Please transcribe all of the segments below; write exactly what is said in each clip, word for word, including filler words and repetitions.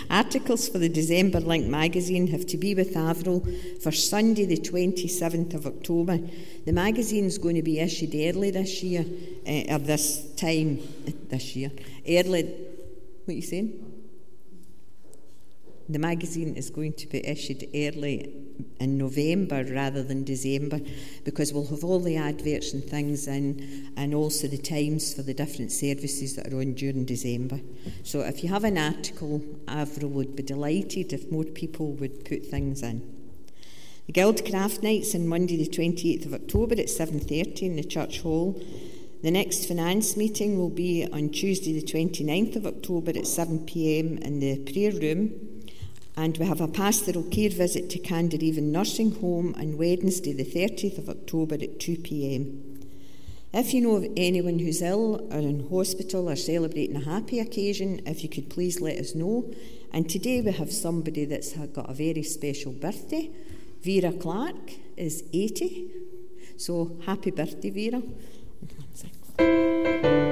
Articles for the December Link magazine have to be with Averil for Sunday the twenty-seventh of October. The magazine is going to be issued early this year, uh, or this time, uh, this year, early, what are you saying? The magazine is going to be issued early in November rather than December, because we'll have all the adverts and things in, and also the times for the different services that are on during December. So if you have an article, Averil would be delighted if more people would put things in. The Guild Craft Nights on Monday the twenty-eighth of October at seven thirty in the Church Hall. The next finance meeting will be on Tuesday the twenty-ninth of October at seven p.m. in the prayer room. And we have a pastoral care visit to Candareven Nursing Home on Wednesday the thirtieth of October at two p.m. If you know of anyone who's ill or in hospital or celebrating a happy occasion, if you could please let us know. And today we have somebody that's got a very special birthday. Vera Clark is eighty. So happy birthday, Vera. One second.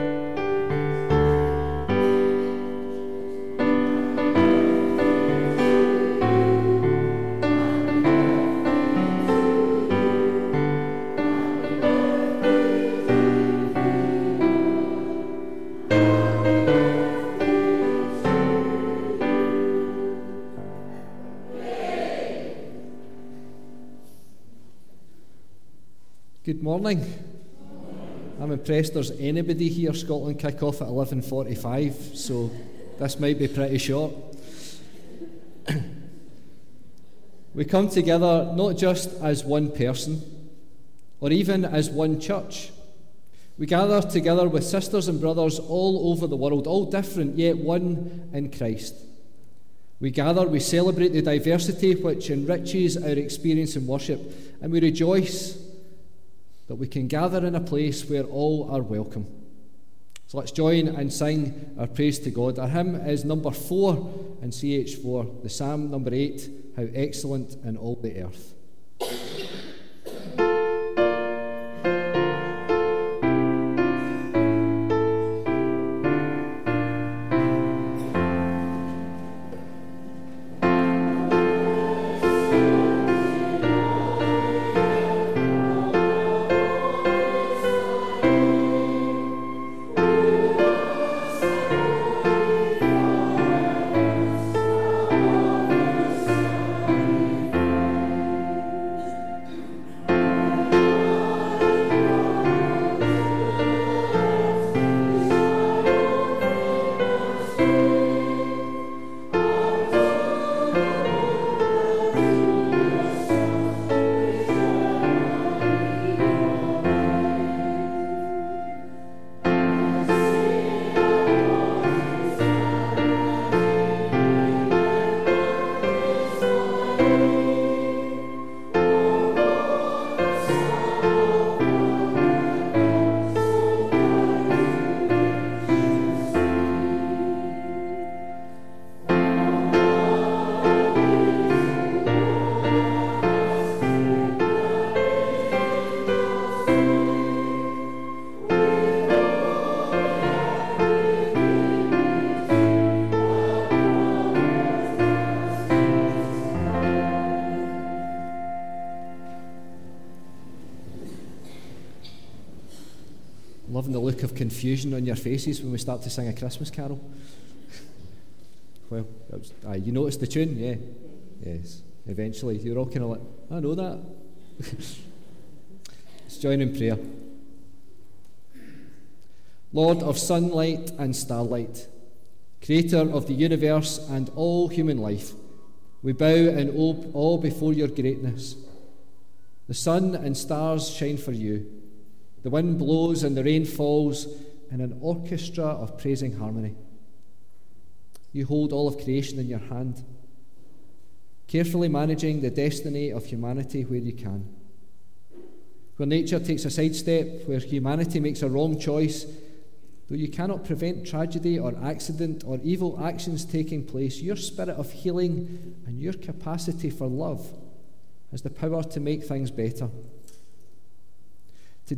Good morning. I'm impressed there's anybody here. Scotland kick off at eleven forty-five, so this might be pretty short. We come together not just as one person or even as one church. We gather together with sisters and brothers all over the world, all different yet one in Christ. We gather, we celebrate the diversity which enriches our experience in worship, and we rejoice that we can gather in a place where all are welcome. So let's join and sing our praise to God. Our hymn is number four in C H four, the Psalm number eight, How Excellent in All the Earth. Loving the look of confusion on your faces when we start to sing a Christmas carol. Well, that was, aye, you noticed the tune? Yeah. Yes. Eventually. You're all kind of like, I know that. Let's join in prayer. Lord of sunlight and starlight, Creator of the universe and all human life, we bow in awe before your greatness. The sun and stars shine for you. The wind blows and the rain falls in an orchestra of praising harmony. You hold all of creation in your hand, carefully managing the destiny of humanity where you can. Where nature takes a sidestep, where humanity makes a wrong choice, though you cannot prevent tragedy or accident or evil actions taking place, your spirit of healing and your capacity for love has the power to make things better.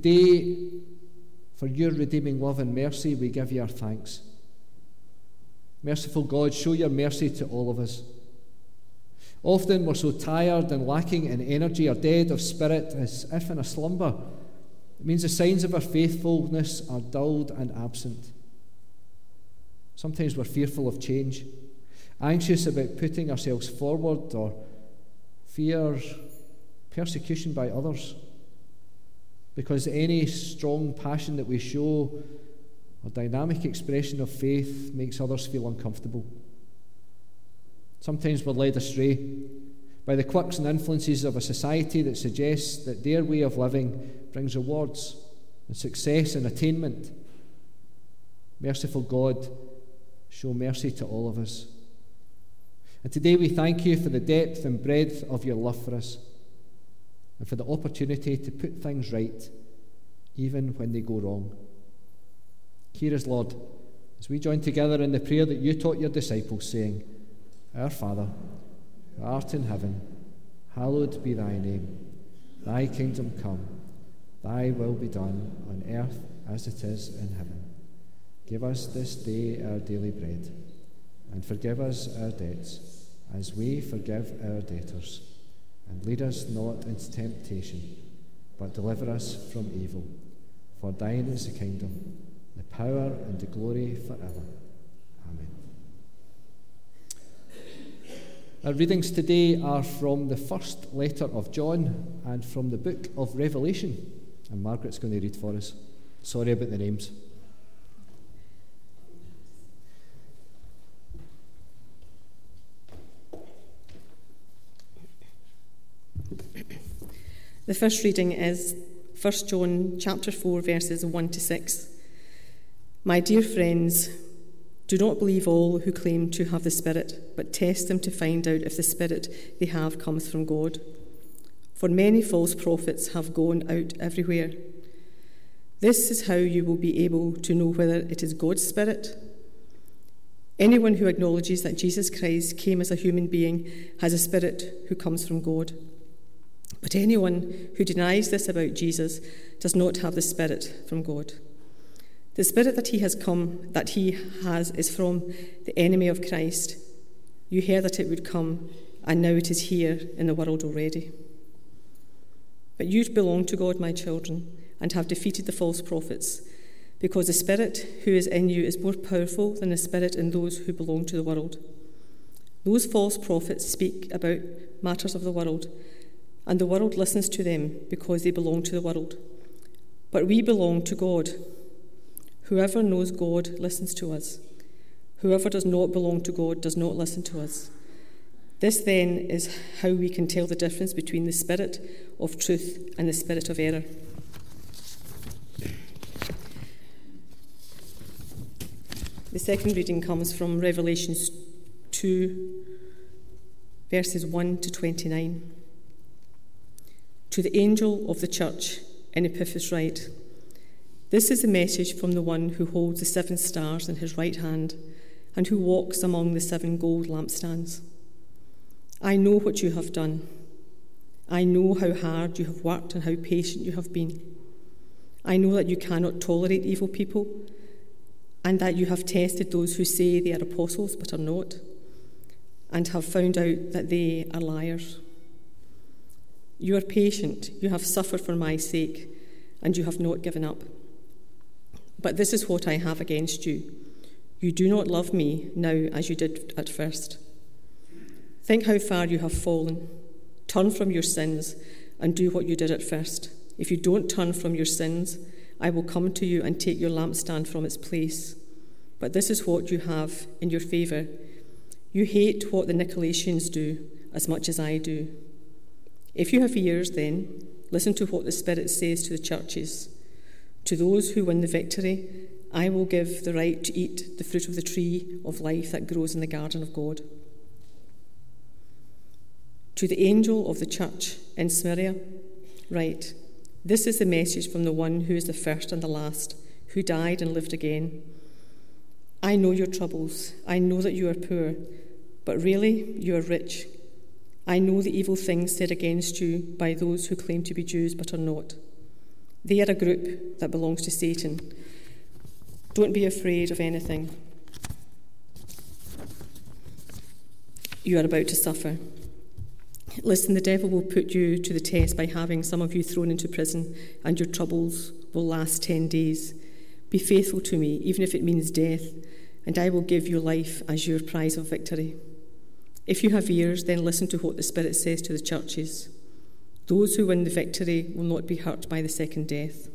Today, for your redeeming love and mercy, we give you our thanks. Merciful God, show your mercy to all of us. Often we're so tired and lacking in energy or dead of spirit as if in a slumber. It means the signs of our faithfulness are dulled and absent. Sometimes we're fearful of change, anxious about putting ourselves forward, or fear persecution by others, because any strong passion that we show or dynamic expression of faith makes others feel uncomfortable. Sometimes we're led astray by the quirks and influences of a society that suggests that their way of living brings rewards and success and attainment. Merciful God, show mercy to all of us. And today we thank you for the depth and breadth of your love for us, and for the opportunity to put things right, even when they go wrong. Hear us, Lord, as we join together in the prayer that you taught your disciples, saying, Our Father, who art in heaven, hallowed be thy name. Thy kingdom come, thy will be done on earth as it is in heaven. Give us this day our daily bread, and forgive us our debts, as we forgive our debtors. And lead us not into temptation, but deliver us from evil. For thine is the kingdom, the power, and the glory forever. Amen. Our readings today are from the first letter of John and from the book of Revelation. And Margaret's going to read for us. Sorry about the names. The first reading is First John chapter four, verses one to six. My dear friends, do not believe all who claim to have the Spirit, but test them to find out if the Spirit they have comes from God. For many false prophets have gone out everywhere. This is how you will be able to know whether it is God's Spirit. Anyone who acknowledges that Jesus Christ came as a human being has a Spirit who comes from God. But anyone who denies this about Jesus does not have the Spirit from God. The Spirit that he has come, that he has, is from the enemy of Christ. You heard that it would come, and now it is here in the world already. But you belong to God, my children, and have defeated the false prophets, because the Spirit who is in you is more powerful than the Spirit in those who belong to the world. Those false prophets speak about matters of the world, and the world listens to them because they belong to the world. But we belong to God. Whoever knows God listens to us. Whoever does not belong to God does not listen to us. This then is how we can tell the difference between the spirit of truth and the spirit of error. The second reading comes from Revelation two, verses one to twenty-nine. To the angel of the church in Epaphras write, this is the message from the one who holds the seven stars in his right hand and who walks among the seven gold lampstands. I know what you have done. I know how hard you have worked and how patient you have been. I know that you cannot tolerate evil people and that you have tested those who say they are apostles but are not, and have found out that they are liars. You are patient, you have suffered for my sake, and you have not given up. But this is what I have against you. You do not love me now as you did at first. Think how far you have fallen. Turn from your sins and do what you did at first. If you don't turn from your sins, I will come to you and take your lampstand from its place. But this is what you have in your favour. You hate what the Nicolaitans do as much as I do. If you have ears, then, listen to what the Spirit says to the churches. To those who win the victory, I will give the right to eat the fruit of the tree of life that grows in the garden of God. To the angel of the church in Smyrna, write, this is the message from the one who is the first and the last, who died and lived again. I know your troubles. I know that you are poor, but really you are rich. I know the evil things said against you by those who claim to be Jews but are not. They are a group that belongs to Satan. Don't be afraid of anything. you are about to suffer. Listen, the devil will put you to the test by having some of you thrown into prison, and your troubles will last ten days. Be faithful to me, even if it means death, and I will give you life as your prize of victory. If you have ears, then listen to what the Spirit says to the churches. Those who win the victory will not be hurt by the second death.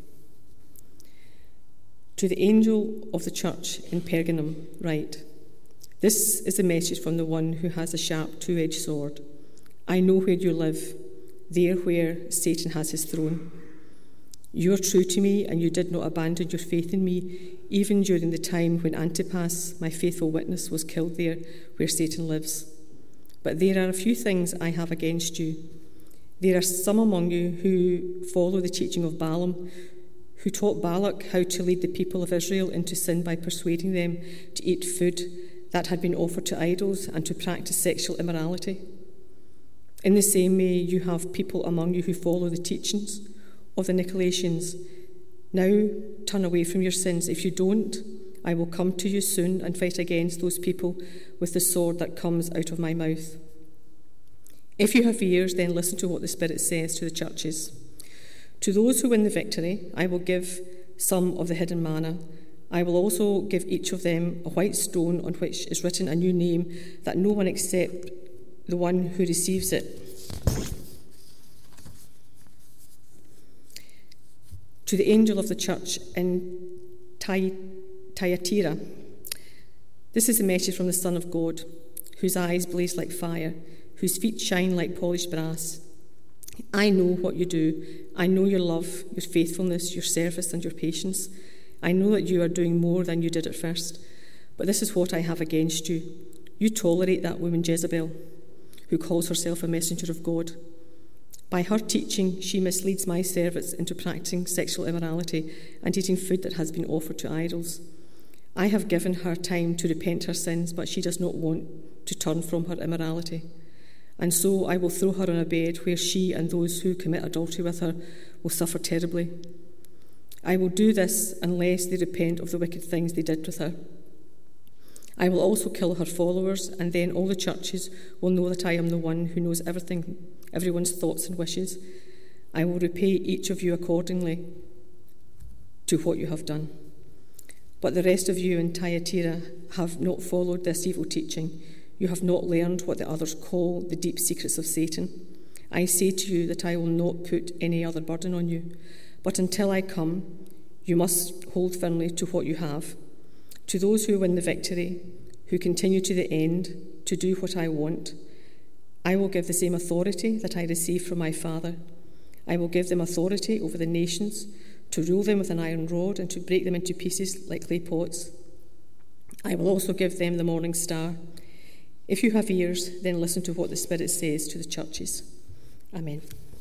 To the angel of the church in Pergamum write, this is the message from the one who has a sharp two-edged sword. I know where you live, there where Satan has his throne. You are true to me, and you did not abandon your faith in me, even during the time when Antipas, my faithful witness, was killed there where Satan lives. But there are a few things I have against you. There are some among you who follow the teaching of Balaam, who taught Balak how to lead the people of Israel into sin by persuading them to eat food that had been offered to idols and to practice sexual immorality. In the same way, you have people among you who follow the teachings of the Nicolaitans. Now turn away from your sins. If you don't, I will come to you soon and fight against those people with the sword that comes out of my mouth. If you have ears, then listen to what the Spirit says to the churches. To those who win the victory, I will give some of the hidden manna. I will also give each of them a white stone on which is written a new name that no one except the one who receives it. To the angel of the church in Thyatira, this is a message from the Son of God, whose eyes blaze like fire, whose feet shine like polished brass. I know what you do. I know your love, your faithfulness, your service, and your patience. I know that you are doing more than you did at first. But this is what I have against you. You tolerate that woman Jezebel, who calls herself a messenger of God. By her teaching, she misleads my servants into practicing sexual immorality and eating food that has been offered to idols. I have given her time to repent her sins, but she does not want to turn from her immorality. And so I will throw her on a bed where she and those who commit adultery with her will suffer terribly. I will do this unless they repent of the wicked things they did with her. I will also kill her followers, and then all the churches will know that I am the one who knows everything, everyone's thoughts and wishes. I will repay each of you accordingly to what you have done. But the rest of you in Thyatira have not followed this evil teaching. You have not learned what the others call the deep secrets of Satan. I say to you that I will not put any other burden on you. But until I come, you must hold firmly to what you have. To those who win the victory, who continue to the end to do what I want, I will give the same authority that I received from my Father. I will give them authority over the nations, to rule them with an iron rod and to break them into pieces like clay pots. I will also give them the morning star. If you have ears, then listen to what the Spirit says to the churches. Amen.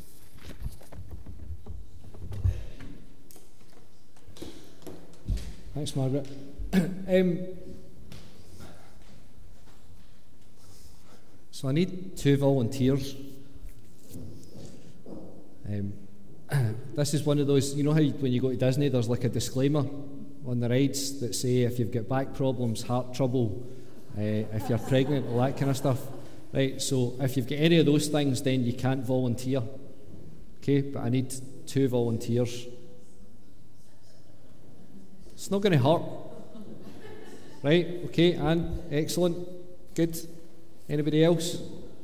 Thanks, Margaret. um, so I need two volunteers. Um, this is one of those, you know how you, when you go to Disney there's like a disclaimer on the rides that say if you've got back problems, heart trouble, uh, if you're pregnant, all that kind of stuff. Right, so if you've got any of those things, then you can't volunteer. Okay, but I need two volunteers. It's not going to hurt. Right, okay, Anne, excellent, good. Anybody else?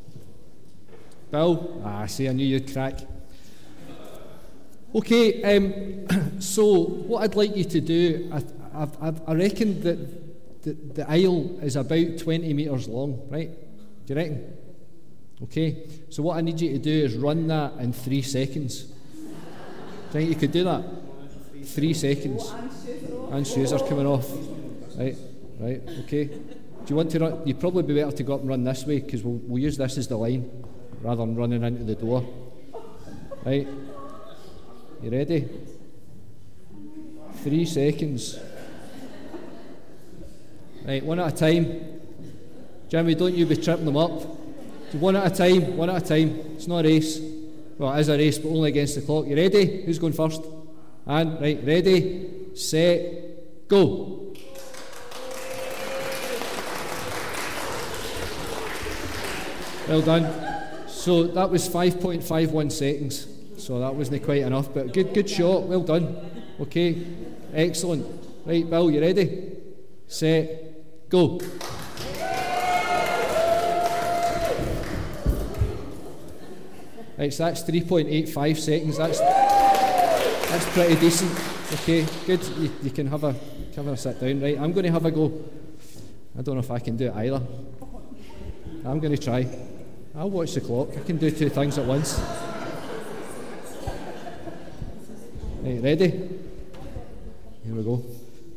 Bill? Ah, see, I knew you'd crack. Okay, um, so what I'd like you to do, I, I, I reckon that the, the aisle is about twenty metres long, right? Do you reckon? Okay, so what I need you to do is run that in three seconds. Do you think you could do that? Three seconds. And shoes are coming off. Right, right, okay. Do you want to run? You'd probably be better to go up and run this way because we'll, we'll use this as the line rather than running into the door. Right? You ready? Three seconds. Right, one at a time. Jimmy, don't you be tripping them up. One at a time, one at a time. It's not a race. Well, it is a race, but only against the clock. You ready? Who's going first? And right, ready, set, go. Well done. So that was five point five one seconds. So that wasn't quite enough, but good, good shot. Well done. Okay, excellent. Right, Bill, you ready? Set, go. Right, so that's three point eight five seconds. That's that's pretty decent. Okay, good. You, you can have a have a sit down. Right, I'm going to have a go. I don't know if I can do it either. I'm going to try. I'll watch the clock. I can do two things at once. Right, ready? Here we go.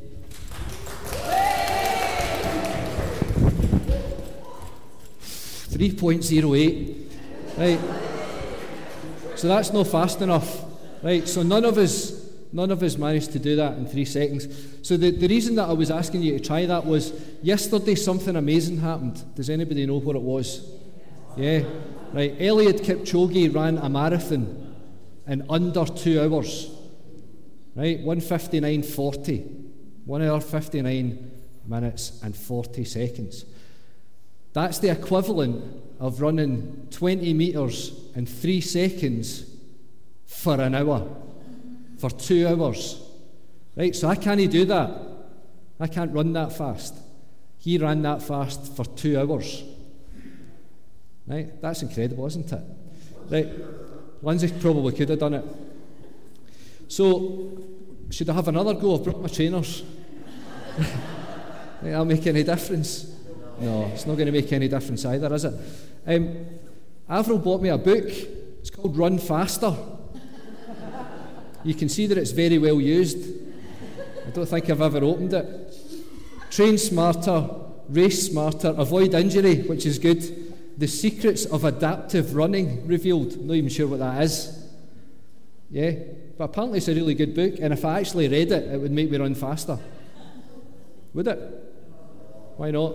three point oh eight. Right. So that's not fast enough. Right, so none of us none of us managed to do that in three seconds. So the, the reason that I was asking you to try that was yesterday something amazing happened. Does anybody know what it was? Yeah. Right. Eliud Kipchoge ran a marathon in under two hours. Right? one fifty-nine forty. One hour fifty-nine minutes and forty seconds. That's the equivalent of running twenty metres in three seconds for an hour, for two hours. Right, so I can't do that. I can't run that fast. He ran that fast for two hours. Right, that's incredible, isn't it? Right, Lindsay probably could have done it. So, should I have another go? I've brought my trainers. Right, that'll make any difference? No, it's not going to make any difference either, is it? Um, Avril bought me a book. It's called Run Faster. You can see that it's very well used. I don't think I've ever opened it. Train smarter, race smarter, avoid injury, which is good. The secrets of adaptive running revealed. I'm not even sure what that is. Yeah, but apparently it's a really good book, and if I actually read it, it would make me run faster. Would it? Why not?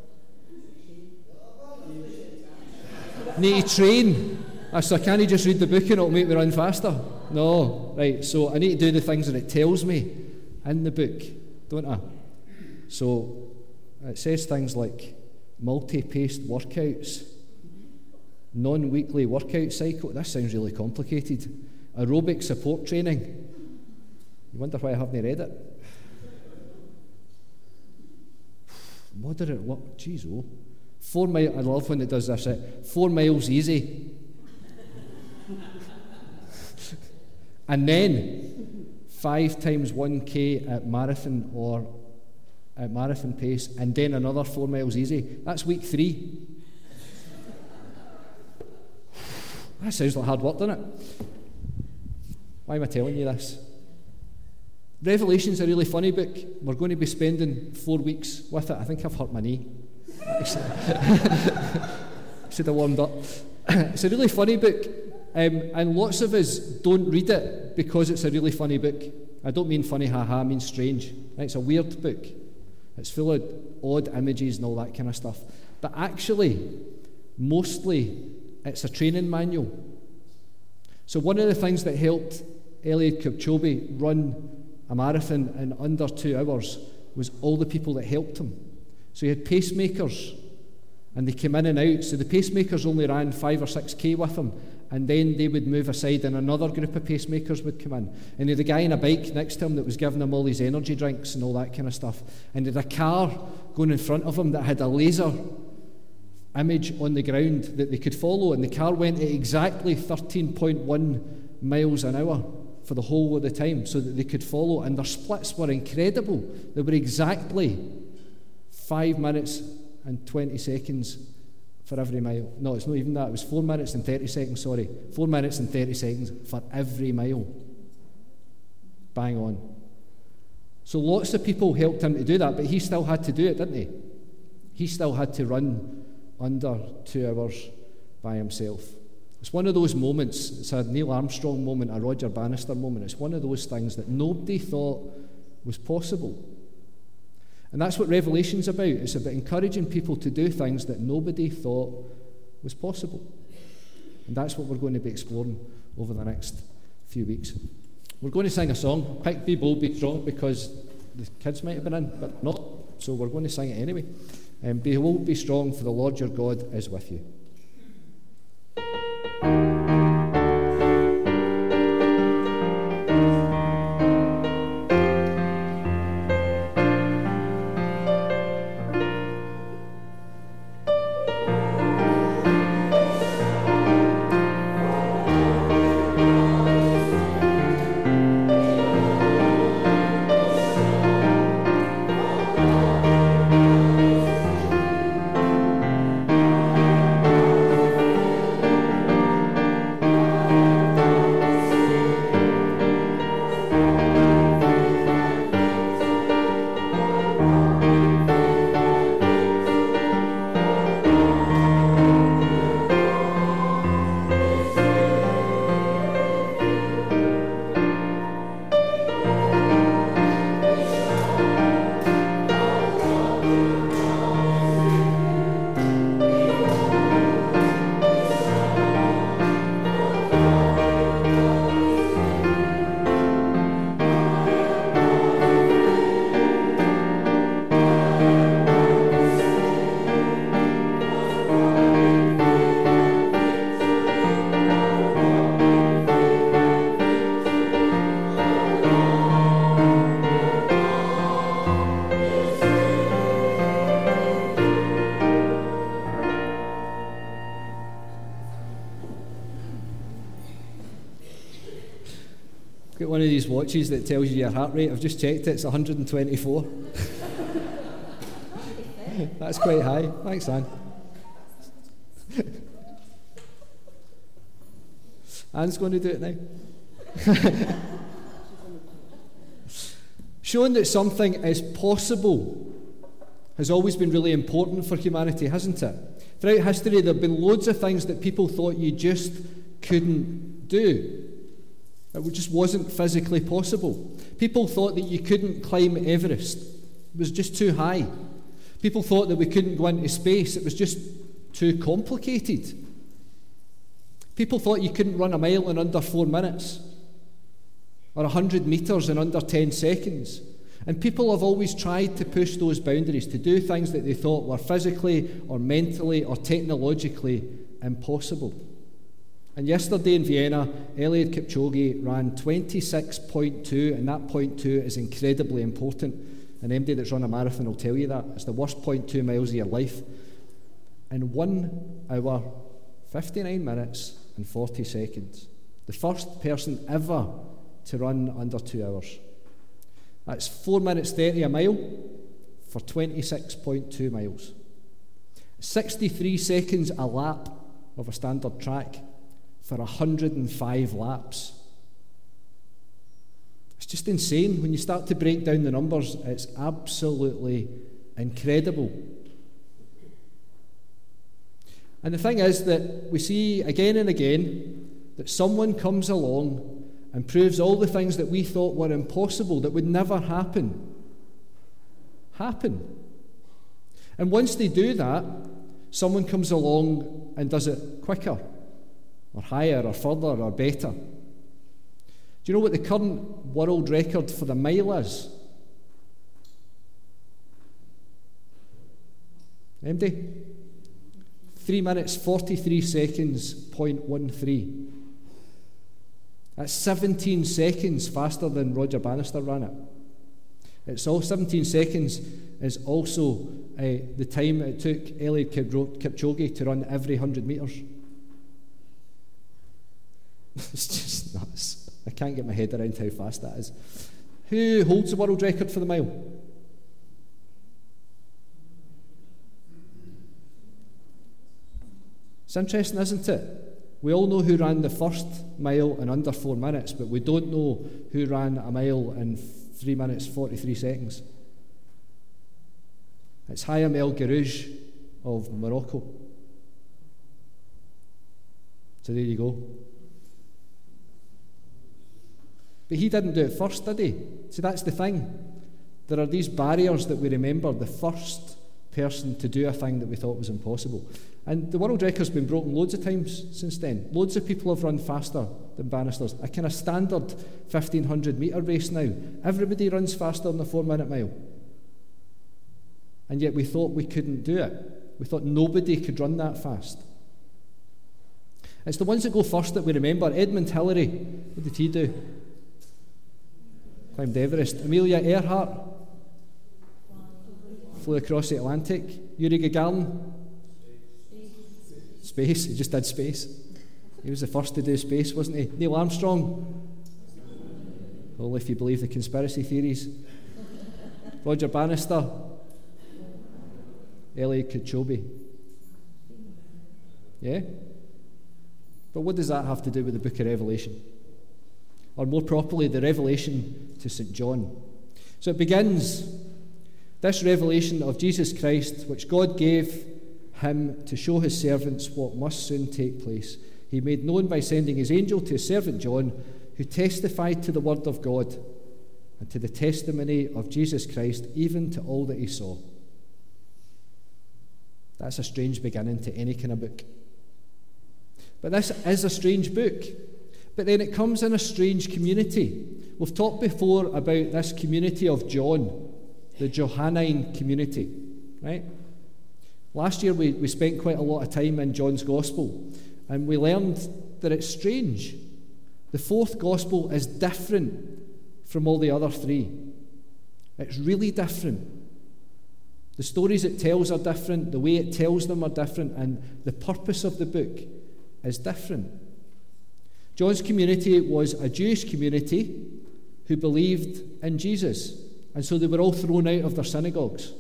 Need to train. So I can't just read the book and it'll make me run faster. No, right, so I need to do the things that it tells me in the book, don't I? So it says things like multi-paced workouts, non-weekly workout cycle. This sounds really complicated. Aerobic support training. You wonder why I haven't read it? Moderate work, geez, oh. Four miles, I love when it does this, right? Four miles easy. And then five times one K at marathon or at marathon pace, and then another four miles easy. That's week three. That sounds like hard work, doesn't it? Why am I telling you this? Revelation's a really funny book. We're going to be spending four weeks with it. I think I've hurt my knee. Should have warmed up. It's a really funny book, um, and lots of us don't read it because it's a really funny book. I don't mean funny, haha, I mean strange. Right? It's a weird book. It's full of odd images and all that kind of stuff. But actually, mostly, it's a training manual. So one of the things that helped Eliud Kipchoge run a marathon in under two hours was all the people that helped him. So he had pacemakers, and they came in and out. So the pacemakers only ran five or six K with him, and then they would move aside and another group of pacemakers would come in. And he had a guy on a bike next to him that was giving him all these energy drinks and all that kind of stuff. And he had a car going in front of him that had a laser image on the ground that they could follow, and the car went at exactly thirteen point one miles an hour for the whole of the time so that they could follow, and their splits were incredible. They were exactly five minutes and twenty seconds for every mile. No, it's not even that. It was four minutes and thirty seconds, sorry. Four minutes and thirty seconds for every mile. Bang on. So lots of people helped him to do that, but he still had to do it, didn't he? He still had to run under two hours by himself. It's one of those moments, it's a Neil Armstrong moment, a Roger Bannister moment. It's one of those things that nobody thought was possible. And that's what Revelation's about. It's about encouraging people to do things that nobody thought was possible. And that's what we're going to be exploring over the next few weeks. We're going to sing a song, Pick, Be Bold, Be Strong, because the kids might have been in, but not. So we're going to sing it anyway. Um, be bold, be strong, for the Lord your God is with you. got one of these watches that tells you your heart rate. I've just checked it, it's one hundred twenty-four. That's quite high. Thanks, Anne. Anne's going to do it now. Showing that something is possible has always been really important for humanity, hasn't it? Throughout history, there have been loads of things that people thought you just couldn't do. It just wasn't physically possible. People thought that you couldn't climb Everest. It was just too high. People thought that we couldn't go into space. It was just too complicated. People thought you couldn't run a mile in under four minutes or one hundred metres in under ten seconds. And people have always tried to push those boundaries, to do things that they thought were physically or mentally or technologically impossible. And yesterday in Vienna, Eliud Kipchoge ran twenty-six point two, and that point two is incredibly important. And anybody that's run a marathon will tell you that. It's the worst point two miles of your life. In one hour, fifty-nine minutes and forty seconds. The first person ever to run under two hours. That's four minutes thirty a mile for twenty-six point two miles. sixty-three seconds a lap of a standard track for one hundred five laps. It's just insane. When you start to break down the numbers, it's absolutely incredible. And the thing is that we see again and again that someone comes along and proves all the things that we thought were impossible, that would never happen, happen. And once they do that, someone comes along and does it quicker, or higher, or further, or better. Do you know what the current world record for the mile is? Anybody? Three minutes, forty-three seconds, point one three. That's seventeen seconds faster than Roger Bannister ran it. It's all seventeen seconds is also uh, the time it took Eliud Kipchoge to run every one hundred metres. It's just nuts. I can't get my head around how fast that is. Who holds the world record for the mile? It's interesting, isn't it? We all know who ran the first mile in under four minutes, but we don't know who ran a mile in three minutes, forty-three seconds. It's Hayam El Garouj of Morocco. So there you go. But he didn't do it first, did he? See, that's the thing. There are these barriers that we remember, the first person to do a thing that we thought was impossible. And the world record's been broken loads of times since then. Loads of people have run faster than Bannister's. A kind of standard fifteen hundred metre race now. Everybody runs faster than a four minute mile. And yet we thought we couldn't do it. We thought nobody could run that fast. It's the ones that go first that we remember. Edmund Hillary, what did he do? Climbed Everest. Amelia Earhart flew across the Atlantic. Yuri Gagarin, space. He just did space. He was the first to do space, wasn't he? Neil Armstrong, well, if you believe the conspiracy theories. Roger Bannister, Eliud Kipchoge. Yeah? But what does that have to do with the book of Revelation? Or more properly, the revelation to Saint John. So it begins, this revelation of Jesus Christ, which God gave him to show his servants what must soon take place. He made known by sending his angel to his servant John, who testified to the word of God and to the testimony of Jesus Christ, even to all that he saw. That's a strange beginning to any kind of book. But this is a strange book. But then it comes in a strange community. We've talked before about this community of John, the Johannine community, right? Last year we, we spent quite a lot of time in John's Gospel, and we learned that it's strange. The fourth Gospel is different from all the other three. It's really different. The stories it tells are different, the way it tells them are different, and the purpose of the book is different. John's community was a Jewish community who believed in Jesus. And so they were all thrown out of their synagogues.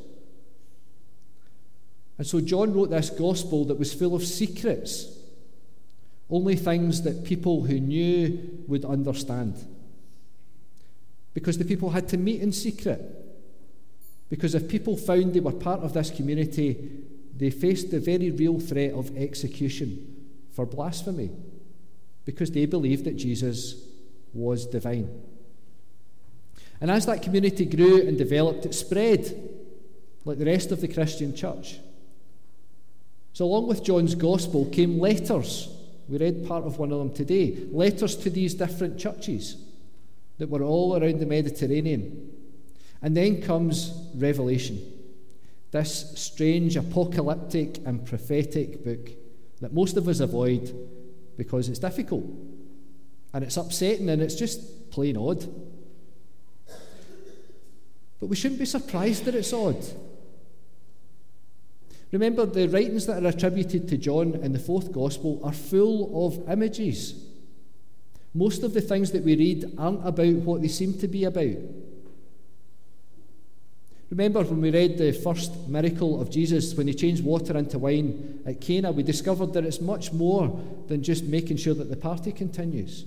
And so John wrote this gospel that was full of secrets, only things that people who knew would understand. Because the people had to meet in secret. Because if people found they were part of this community, they faced the very real threat of execution for blasphemy, because they believed that Jesus was divine. And as that community grew and developed, it spread like the rest of the Christian church. So along with John's gospel came letters. We read part of one of them today. Letters to these different churches that were all around the Mediterranean. And then comes Revelation, this strange apocalyptic and prophetic book that most of us avoid because it's difficult and it's upsetting and it's just plain odd. But we shouldn't be surprised that it's odd. Remember, the writings that are attributed to John in the fourth gospel are full of images. Most of the things that we read aren't about what they seem to be about. Remember when we read the first miracle of Jesus, when he changed water into wine at Cana, we discovered that it's much more than just making sure that the party continues.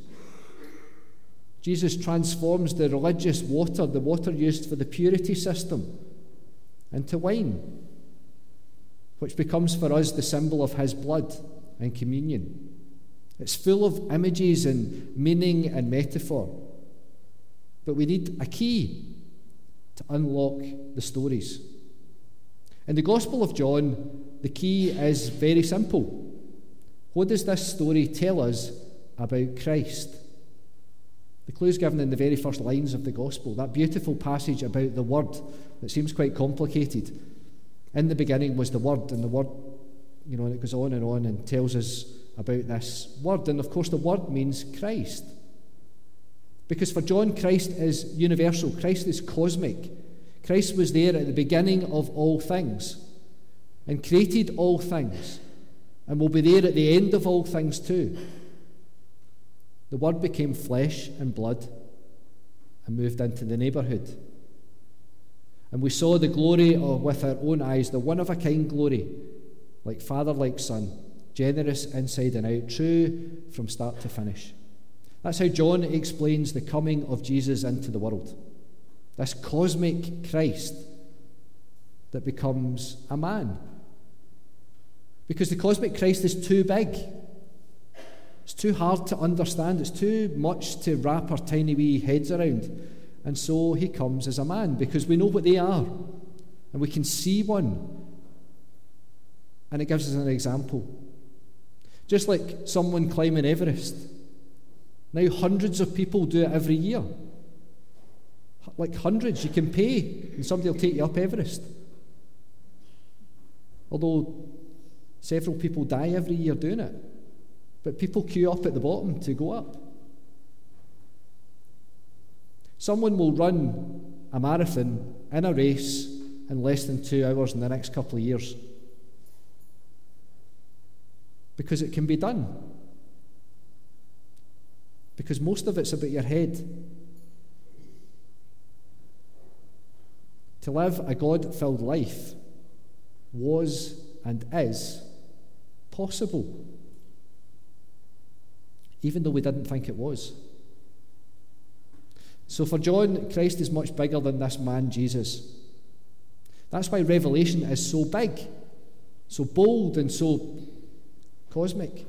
Jesus transforms the religious water, the water used for the purity system, into wine, which becomes for us the symbol of his blood and communion. It's full of images and meaning and metaphor. But we need a key to unlock the stories. In the Gospel of John, the key is very simple. What does this story tell us about Christ? The clue is given in the very first lines of the Gospel, that beautiful passage about the Word that seems quite complicated. In the beginning was the Word, and the Word, you know, and it goes on and on and tells us about this Word. And of course, the Word means Christ. Because for John, Christ is universal. Christ is cosmic. Christ was there at the beginning of all things and created all things and will be there at the end of all things too. The Word became flesh and blood and moved into the neighbourhood. And we saw the glory of, with our own eyes, the one-of-a-kind glory, like Father, like Son, generous inside and out, true from start to finish. That's how John explains the coming of Jesus into the world. This cosmic Christ that becomes a man. Because the cosmic Christ is too big. It's too hard to understand. It's too much to wrap our tiny wee heads around. And so he comes as a man, because we know what they are. And we can see one. And it gives us an example. Just like someone climbing Everest. Now hundreds of people do it every year. Like hundreds. You can pay and somebody will take you up Everest. Although several people die every year doing it. But people queue up at the bottom to go up. Someone will run a marathon in a race in less than two hours in the next couple of years. Because it can be done. Because most of it's about your head. To live a God-filled life was and is possible, even though we didn't think it was. So for John, Christ is much bigger than this man, Jesus. That's why Revelation is so big, so bold and so cosmic.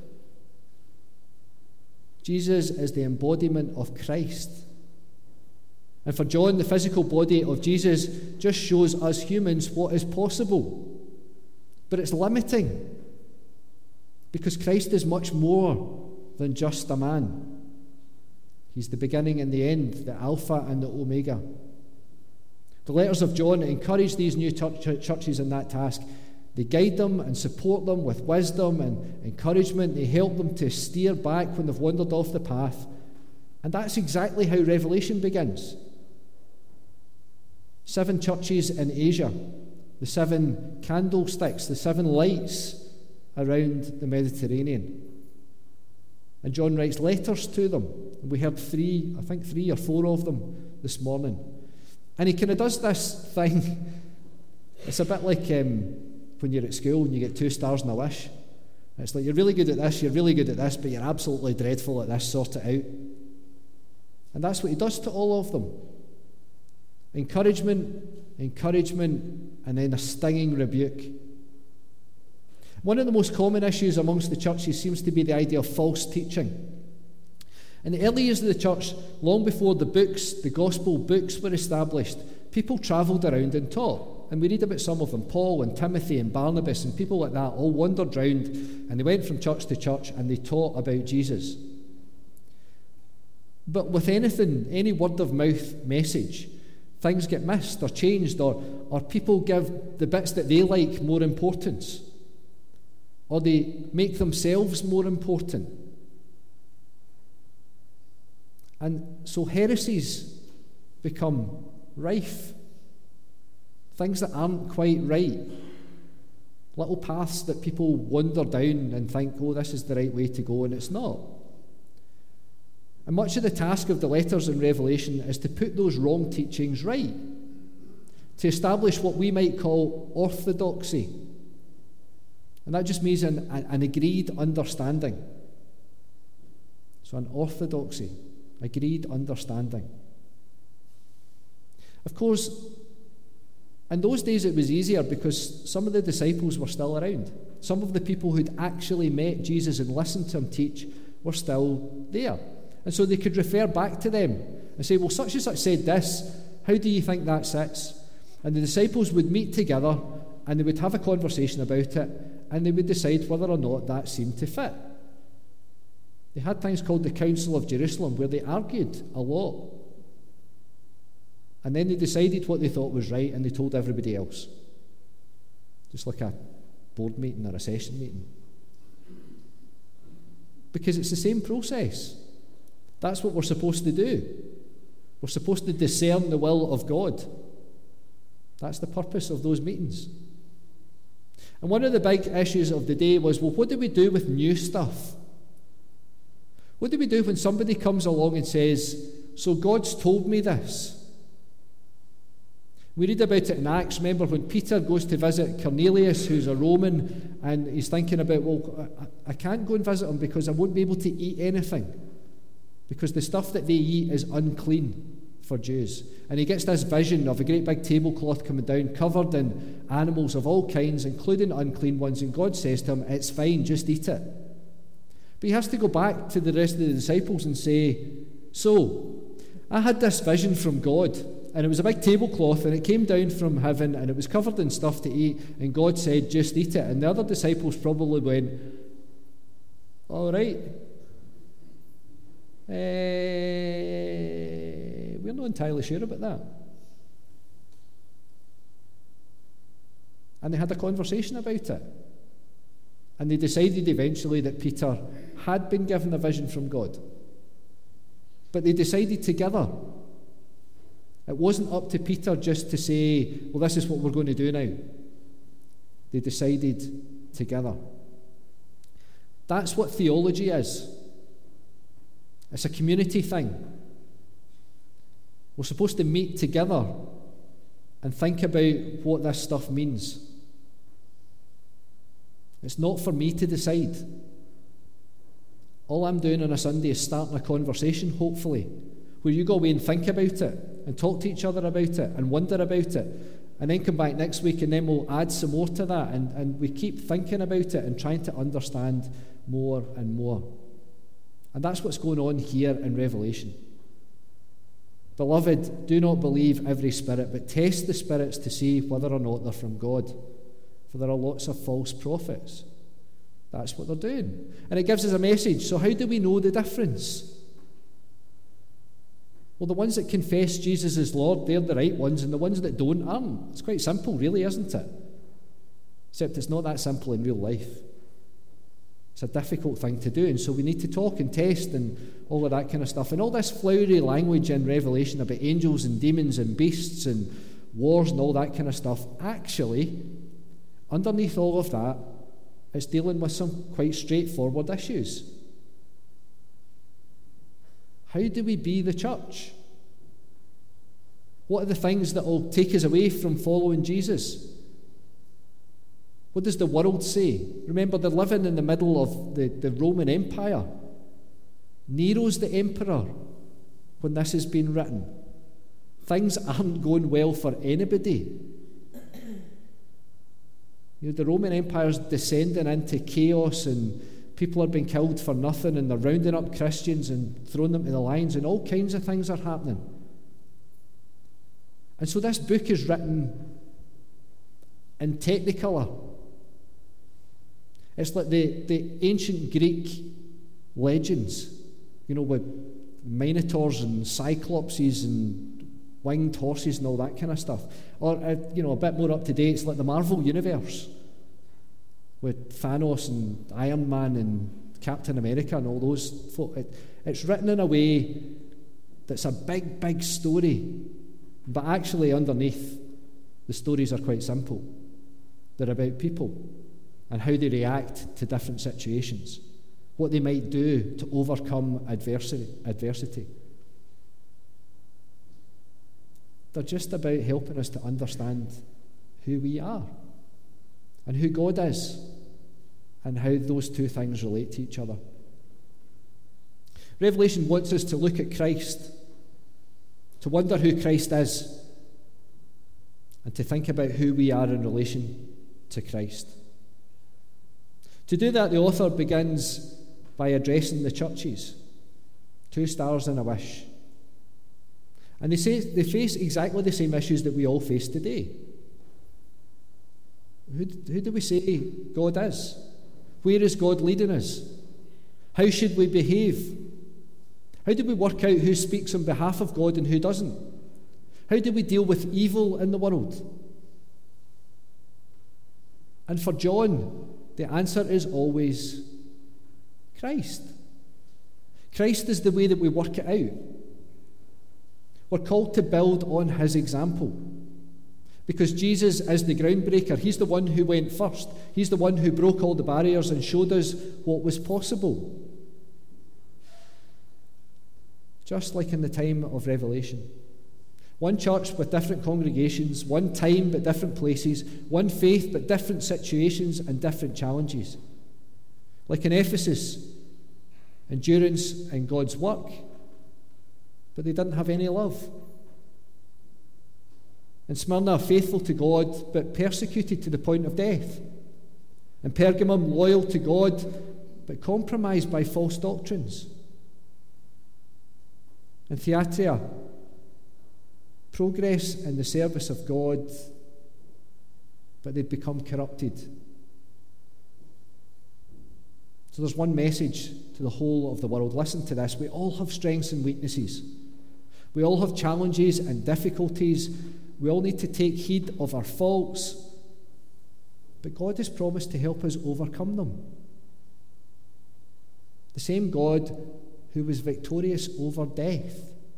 Jesus is the embodiment of Christ. And for John, the physical body of Jesus just shows us humans what is possible. But it's limiting. Because Christ is much more than just a man. He's the beginning and the end, the Alpha and the Omega. The letters of John encourage these new churches in that task. They guide them and support them with wisdom and encouragement. They help them to steer back when they've wandered off the path. And that's exactly how Revelation begins. Seven churches in Asia, the seven candlesticks, the seven lights around the Mediterranean. And John writes letters to them. We heard three, I think three or four of them this morning. And he kind of does this thing. It's a bit like um, when you're at school and you get two stars in a wish. It's like, you're really good at this, you're really good at this, but you're absolutely dreadful at this, sort it out. And that's what he does to all of them. Encouragement, encouragement, and then a stinging rebuke. One of the most common issues amongst the churches seems to be the idea of false teaching. In the early years of the church, long before the books, the gospel books were established, people travelled around and taught. And we read about some of them, Paul and Timothy and Barnabas and people like that, all wandered round and they went from church to church and they taught about Jesus. But with anything, any word of mouth message, things get missed or changed, or, or people give the bits that they like more importance, or they make themselves more important. And so heresies become rife. Things that aren't quite right. Little paths that people wander down and think, oh, this is the right way to go, and it's not. And much of the task of the letters in Revelation is to put those wrong teachings right, to establish what we might call orthodoxy. And that just means an, an agreed understanding. So an orthodoxy, agreed understanding. Of course, in those days it was easier because some of the disciples were still around. Some of the people who'd actually met Jesus and listened to him teach were still there. And so they could refer back to them and say, well, such and such said this, how do you think that sits? And the disciples would meet together and they would have a conversation about it and they would decide whether or not that seemed to fit. They had things called the Council of Jerusalem where they argued a lot. And then they decided what they thought was right and they told everybody else. Just like a board meeting or a session meeting. Because it's the same process. That's what we're supposed to do. We're supposed to discern the will of God. That's the purpose of those meetings. And one of the big issues of the day was, well, what do we do with new stuff? What do we do when somebody comes along and says, so God's told me this? We read about it in Acts. Remember when Peter goes to visit Cornelius, who's a Roman, and he's thinking about, well, I, I can't go and visit him because I won't be able to eat anything, because the stuff that they eat is unclean for Jews. And he gets this vision of a great big tablecloth coming down, covered in animals of all kinds, including unclean ones, and God says to him, it's fine, just eat it. But he has to go back to the rest of the disciples and say, so, I had this vision from God, and it was a big tablecloth, and it came down from heaven, and it was covered in stuff to eat, and God said, just eat it. And the other disciples probably went, all right. Uh, we're not entirely sure about that. And they had a conversation about it. And they decided eventually that Peter had been given a vision from God. But they decided together. It wasn't up to Peter just to say, well, this is what we're going to do now. They decided together. That's what theology is. It's a community thing. We're supposed to meet together and think about what this stuff means. It's not for me to decide. All I'm doing on a Sunday is starting a conversation, hopefully, where you go away and think about it and talk to each other about it and wonder about it, and then come back next week and then we'll add some more to that, and, and we keep thinking about it and trying to understand more and more. And that's what's going on here in Revelation. Beloved, do not believe every spirit, but test the spirits to see whether or not they're from God. For there are lots of false prophets. That's what they're doing. And it gives us a message. So how do we know the difference? Well, the ones that confess Jesus as Lord, they're the right ones, and the ones that don't aren't. It's quite simple, really, isn't it? Except it's not that simple in real life. It's a difficult thing to do, and so we need to talk and test and all of that kind of stuff. And all this flowery language in Revelation about angels and demons and beasts and wars and all that kind of stuff, actually, underneath all of that, it's dealing with some quite straightforward issues. How do we be the church? What are the things that will take us away from following Jesus? What does the world say? Remember, they're living in the middle of the, the Roman Empire. Nero's the emperor when this has been written. Things aren't going well for anybody. You know, the Roman Empire's descending into chaos, and people are being killed for nothing, and they're rounding up Christians and throwing them to the lions, and all kinds of things are happening. And so this book is written in Technicolor. It's like the, the ancient Greek legends, you know, with minotaurs and cyclopses and winged horses and all that kind of stuff. Or, uh, you know, a bit more up to date, it's like the Marvel Universe with Thanos and Iron Man and Captain America and all those folk. It, it's written in a way that's a big, big story, but actually underneath, the stories are quite simple. They're about people and how they react to different situations, what they might do to overcome adversity. adversity. They're just about helping us to understand who we are and who God is and how those two things relate to each other. Revelation wants us to look at Christ, to wonder who Christ is, and to think about who we are in relation to Christ. To do that, the author begins by addressing the churches. Two stars and a wish. And they say they face exactly the same issues that we all face today. Who, who do we say God is? Where is God leading us? How should we behave? How do we work out who speaks on behalf of God and who doesn't? How do we deal with evil in the world? And for John, the answer is always Christ. Christ is the way that we work it out. We're called to build on his example. Because Jesus is the groundbreaker. He's the one who went first. He's the one who broke all the barriers and showed us what was possible. Just like in the time of Revelation. One church with different congregations, one time but different places, one faith but different situations and different challenges. Like in Ephesus, endurance in God's work, but they didn't have any love. In Smyrna, faithful to God, but persecuted to the point of death. In Pergamum, loyal to God, but compromised by false doctrines. In Thyatira, progress in the service of God, but they'd become corrupted. So there's one message to the whole of the world. Listen to this. We all have strengths and weaknesses. We all have challenges and difficulties. We all need to take heed of our faults. But God has promised to help us overcome them. The same God who was victorious over death.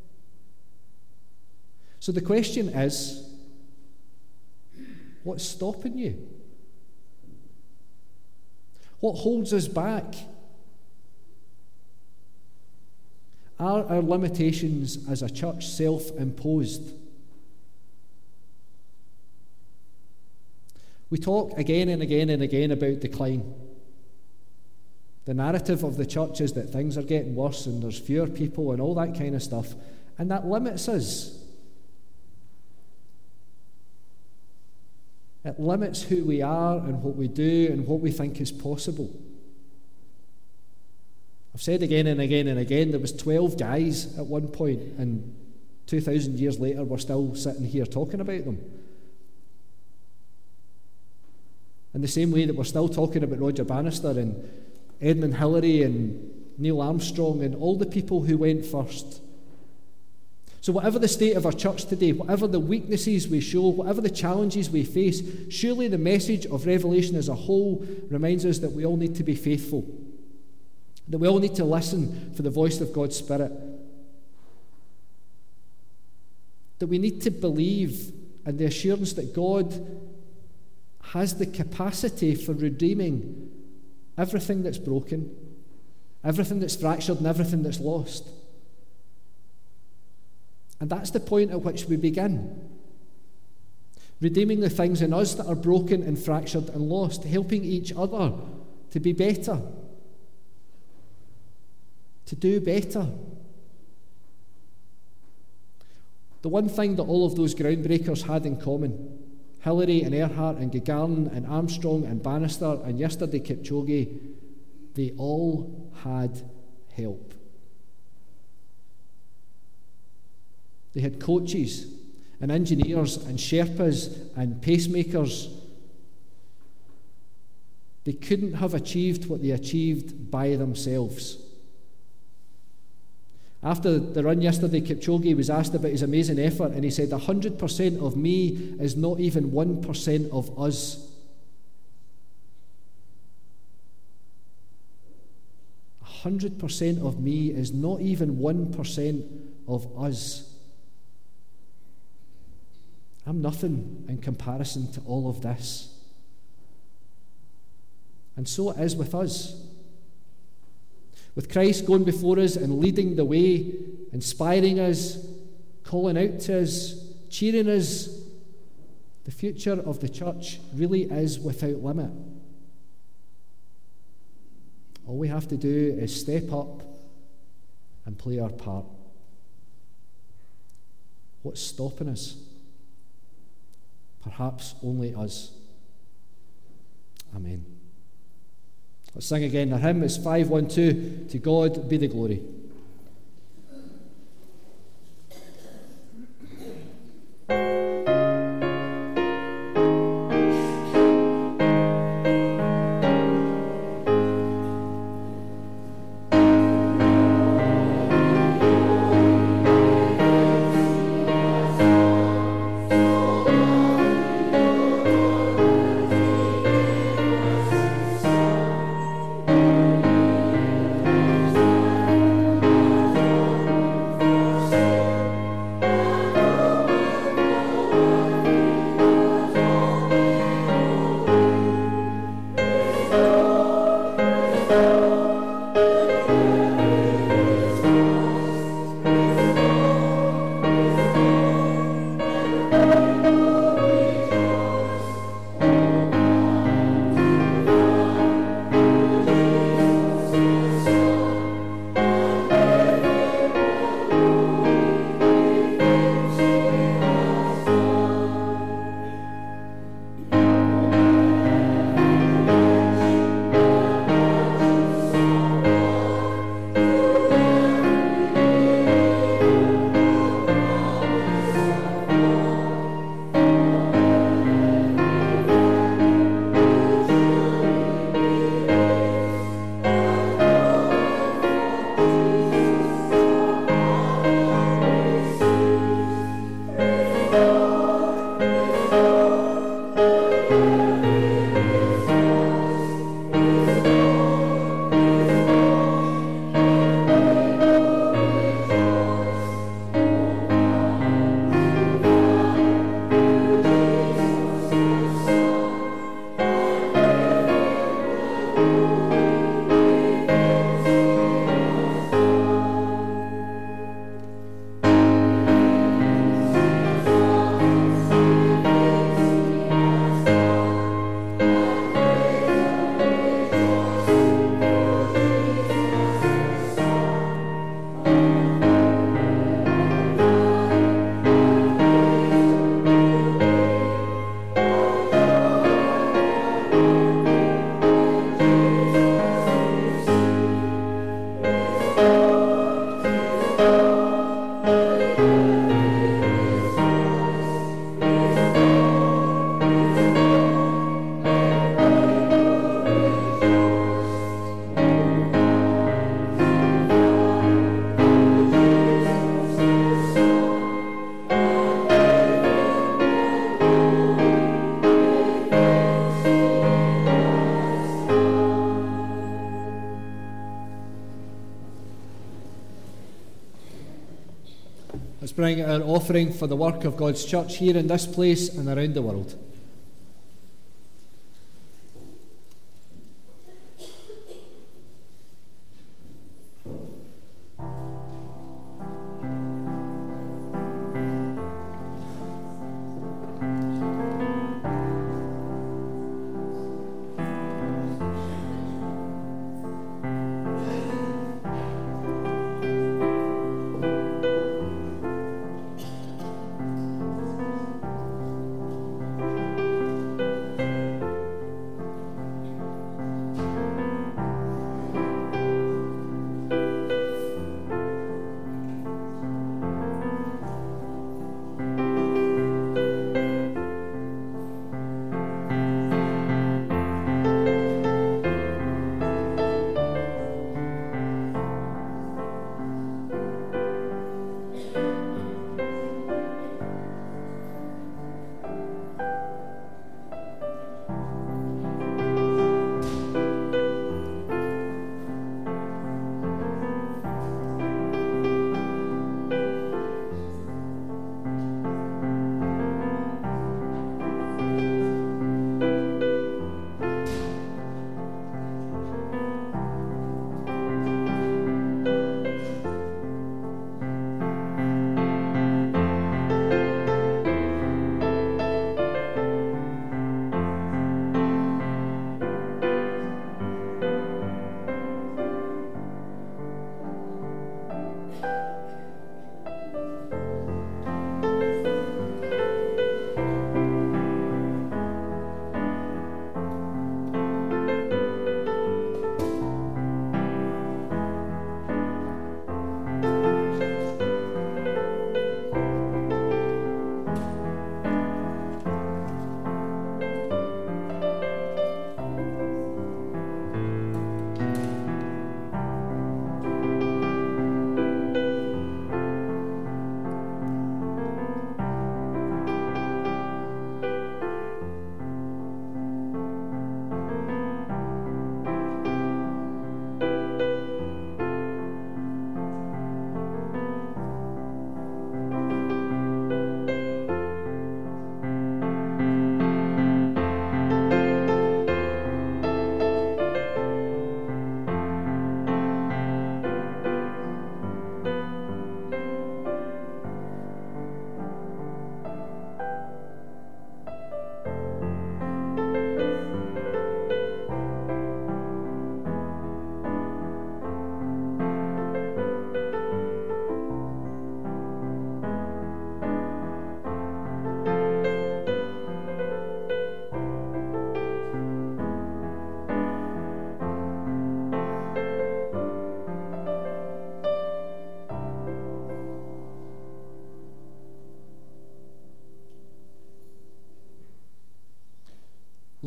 So the question is, what's stopping you? What holds us back? Are our limitations as a church self-imposed? We talk again and again and again about decline. The narrative of the church is that things are getting worse and there's fewer people and all that kind of stuff, and that limits us. It limits who we are and what we do and what we think is possible. I've said again and again and again, there was twelve guys at one point, and two thousand years later we're still sitting here talking about them. In the same way that we're still talking about Roger Bannister and Edmund Hillary and Neil Armstrong and all the people who went first. So whatever the state of our church today, whatever the weaknesses we show, whatever the challenges we face, surely the message of Revelation as a whole reminds us that we all need to be faithful, that we all need to listen for the voice of God's Spirit, that we need to believe in the assurance that God has the capacity for redeeming everything that's broken, everything that's fractured and everything that's lost. And that's the point at which we begin. Redeeming the things in us that are broken and fractured and lost, helping each other to be better, to do better. The one thing that all of those groundbreakers had in common, Hillary and Earhart and Gagarin and Armstrong and Bannister and yesterday Kipchoge, they all had help. They had coaches and engineers and Sherpas and pacemakers. They couldn't have achieved what they achieved by themselves. After the run yesterday, Kipchoge was asked about his amazing effort, and he said, one hundred percent of me is not even one percent of us. one hundred percent of me is not even one percent of us. I'm nothing in comparison to all of this. And so it is with us. With Christ going before us and leading the way, inspiring us, calling out to us, cheering us, the future of the church really is without limit. All we have to do is step up and play our part. What's stopping us? Perhaps only us. Amen. Let's sing again. Our hymn is five one two, To God Be the Glory. Bring our offering for the work of God's church here in this place and around the world.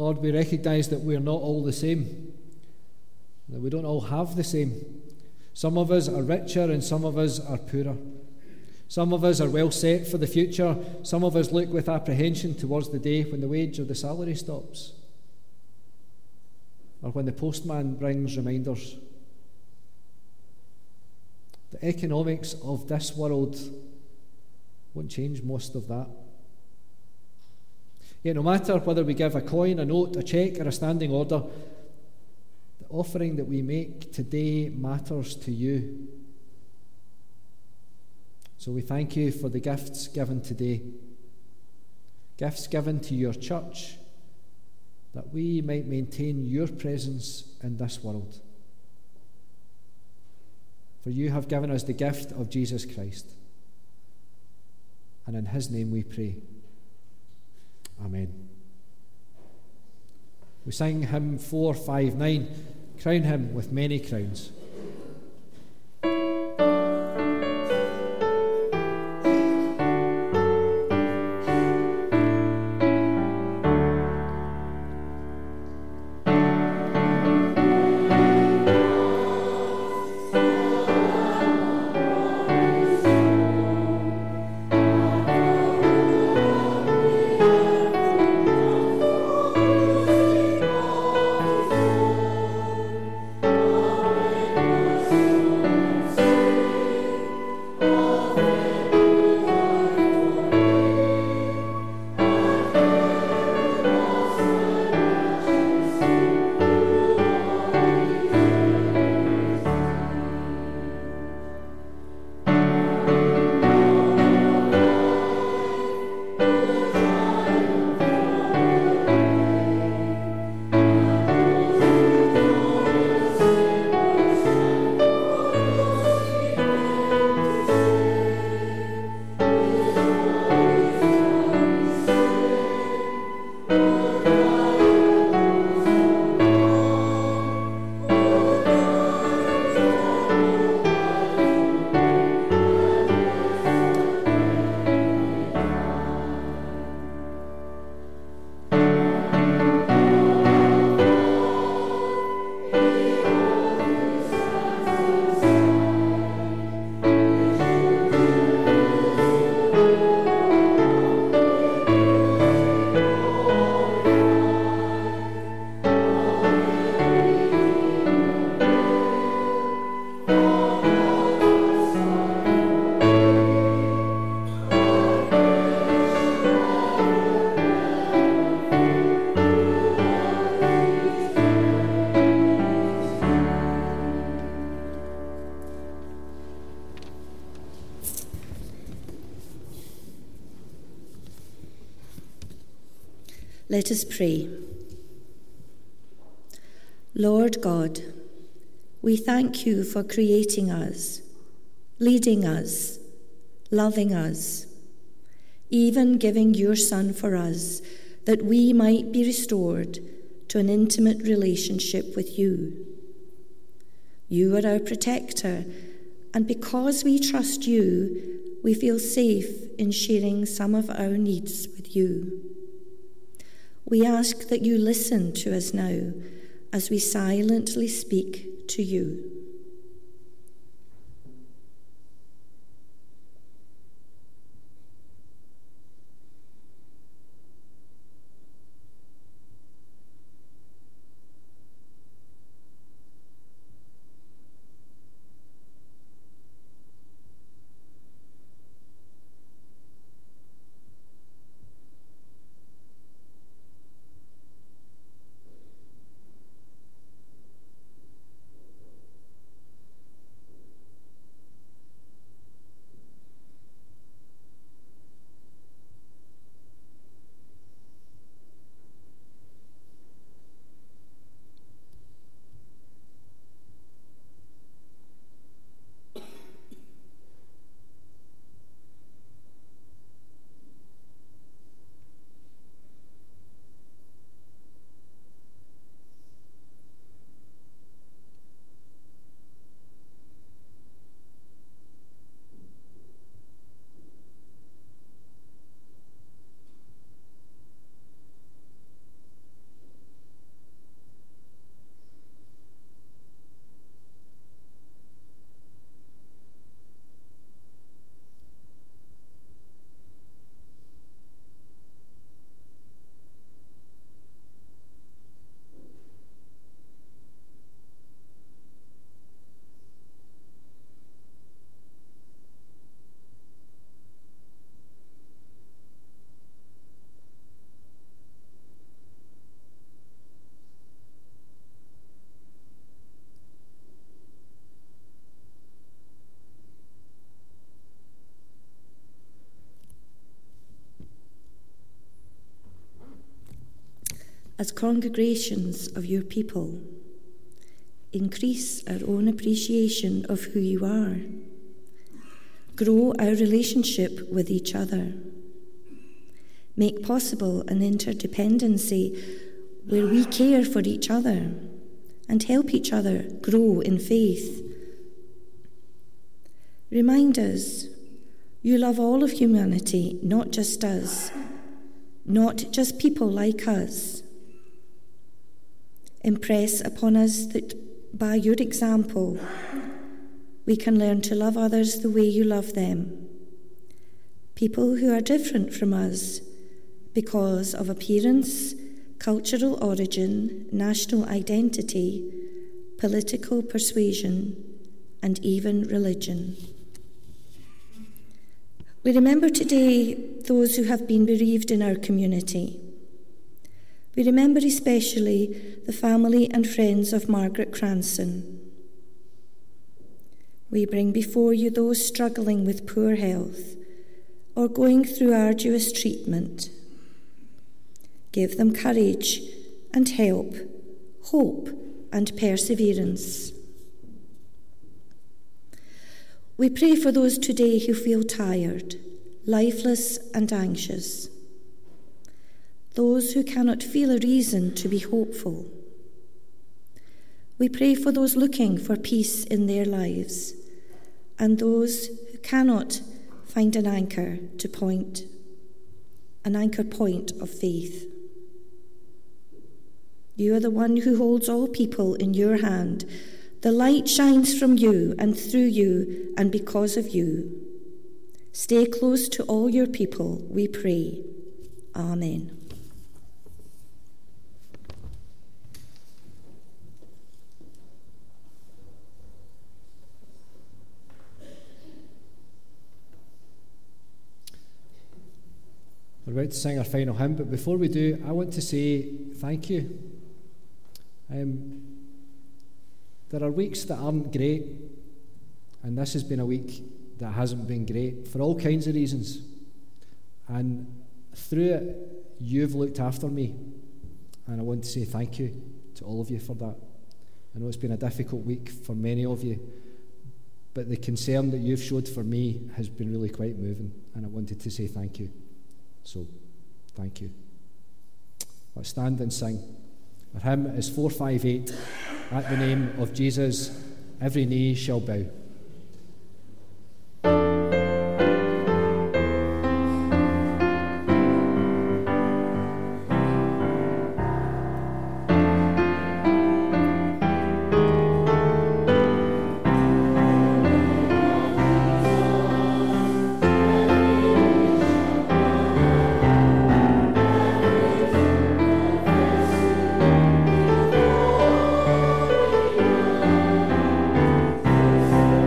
Lord, we recognise that we're not all the same, that we don't all have the same. Some of us are richer and some of us are poorer. Some of us are well set for the future. Some of us look with apprehension towards the day when the wage or the salary stops, or when the postman brings reminders. The economics of this world won't change most of that. Yet no matter whether we give a coin, a note, a cheque, or a standing order, the offering that we make today matters to you. So we thank you for the gifts given today, gifts given to your church, that we might maintain your presence in this world. For you have given us the gift of Jesus Christ, and in his name we pray. Amen. We sing hymn four five nine, Crown him with many crowns. Let us pray. Lord God, we thank you for creating us, leading us, loving us, even giving your Son for us, that we might be restored to an intimate relationship with you. You are our protector, and because we trust you, we feel safe in sharing some of our needs with you. We ask that you listen to us now as we silently speak to you. as congregations of your people. Increase our own appreciation of who you are. Grow our relationship with each other. Make possible an interdependency where we care for each other and help each other grow in faith. Remind us, you love all of humanity, not just us, not just people like us. Impress upon us that by your example, we can learn to love others the way you love them. People who are different from us because of appearance, cultural origin, national identity, political persuasion, and even religion. We remember today those who have been bereaved in our community. We remember especially the family and friends of Margaret Cranson. We bring before you those struggling with poor health or going through arduous treatment. Give them courage and help, hope and perseverance. We pray for those today who feel tired, lifeless and anxious. Those who cannot feel a reason to be hopeful. We pray for those looking for peace in their lives and those who cannot find an anchor to point, an anchor point of faith. You are the one who holds all people in your hand. The light shines from you and through you and because of you. Stay close to all your people, we pray. Amen. We're about to sing our final hymn, but before we do, I want to say thank you. Um, there are weeks that aren't great, and this has been a week that hasn't been great for all kinds of reasons. And through it, you've looked after me, and I want to say thank you to all of you for that. I know it's been a difficult week for many of you, but the concern that you've showed for me has been really quite moving, and I wanted to say thank you. So, thank you. Let's stand and sing. Our hymn is four five eight, At the Name of Jesus, Every Knee Shall Bow. Thank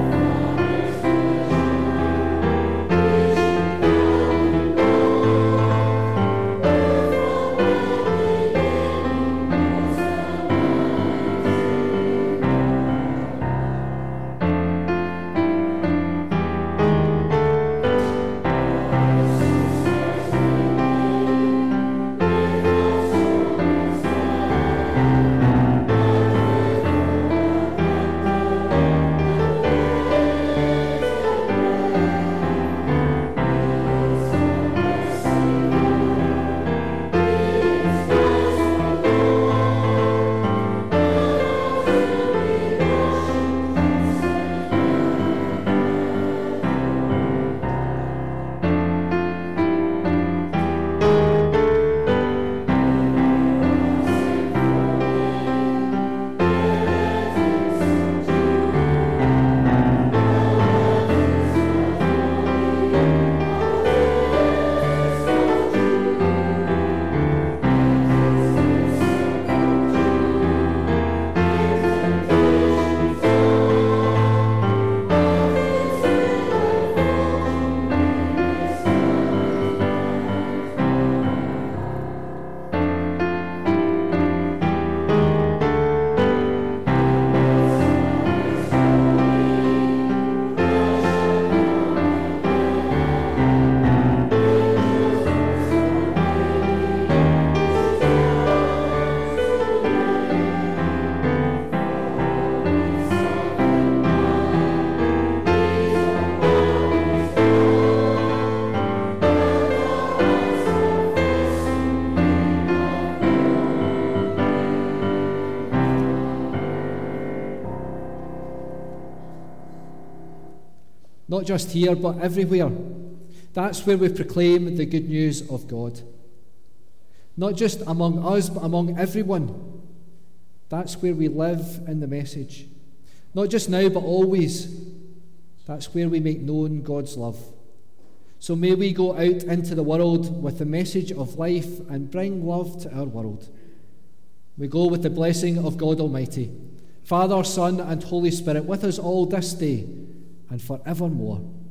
not just here but everywhere. That's where we proclaim the good news of God. Not just among us, but among everyone. That's where we live in the message. Not just now, but always. That's where we make known God's love. So may we go out into the world with the message of life and bring love to our world. We go with the blessing of God Almighty, Father, Son, and Holy Spirit with us all this day and forevermore.